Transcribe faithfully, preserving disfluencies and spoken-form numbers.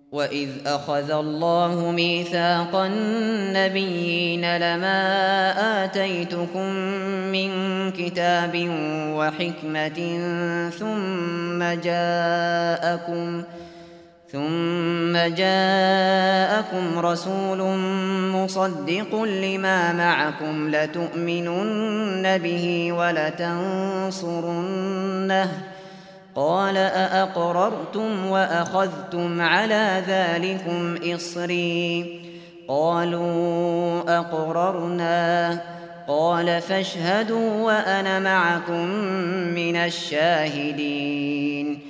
وإذ أخذ الله ميثاق النبيين لما آتيتكم من كتاب وحكمة ثم جاءكم ثم جاءكم رسول مصدق لما معكم لتؤمنن به ولتنصرنه قال أأقررتم وأخذتم على ذلكم إصري قالوا أقررنا قال فاشهدوا وأنا معكم من الشاهدين